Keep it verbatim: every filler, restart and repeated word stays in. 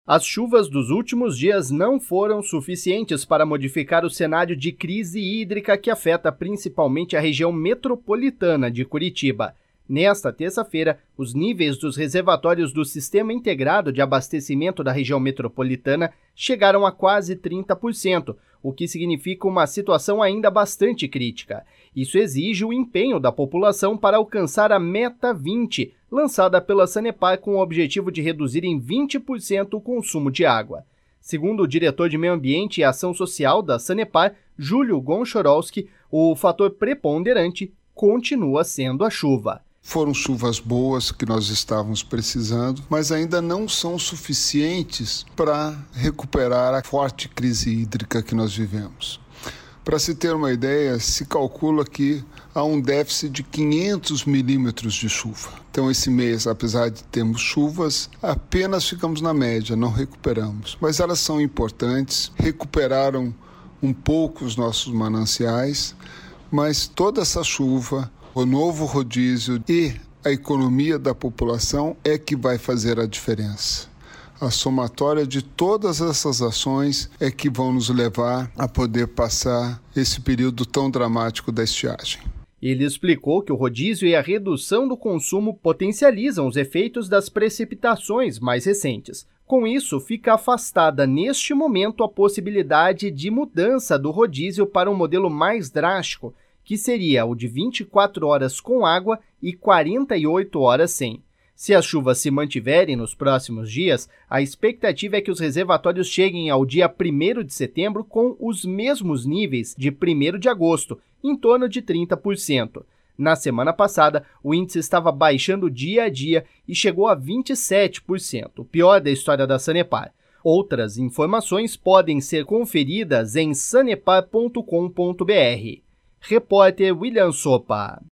As chuvas dos últimos dias não foram suficientes para modificar o cenário de crise hídrica que afeta principalmente a região metropolitana de Curitiba. Nesta terça-feira, os níveis dos reservatórios do Sistema Integrado de Abastecimento da região metropolitana chegaram a quase trinta por cento, o que significa uma situação ainda bastante crítica. Isso exige o empenho da população para alcançar a Meta vinte, lançada pela Sanepar com o objetivo de reduzir em vinte por cento o consumo de água. Segundo o diretor de Meio Ambiente e Ação Social da Sanepar, Júlio Gonchorowski, o fator preponderante continua sendo a chuva. Foram chuvas boas que nós estávamos precisando, mas ainda não são suficientes para recuperar a forte crise hídrica que nós vivemos. Para se ter uma ideia, se calcula que há um déficit de quinhentos milímetros de chuva. Então, esse mês, apesar de termos chuvas, apenas ficamos na média, não recuperamos. Mas elas são importantes, recuperaram um pouco os nossos mananciais, mas toda essa chuva, o novo rodízio e a economia da população é que vai fazer a diferença. A somatória de todas essas ações é que vão nos levar a poder passar esse período tão dramático da estiagem. Ele explicou que o rodízio e a redução do consumo potencializam os efeitos das precipitações mais recentes. Com isso, fica afastada neste momento a possibilidade de mudança do rodízio para um modelo mais drástico, que seria o de vinte e quatro horas com água e quarenta e oito horas sem. Se as chuvas se mantiverem nos próximos dias, a expectativa é que os reservatórios cheguem ao dia primeiro de setembro com os mesmos níveis de primeiro de agosto, em torno de trinta por cento. Na semana passada, o índice estava baixando dia a dia e chegou a vinte e sete por cento, o pior da história da Sanepar. Outras informações podem ser conferidas em sanepar ponto com ponto br. Repórter William Sopa.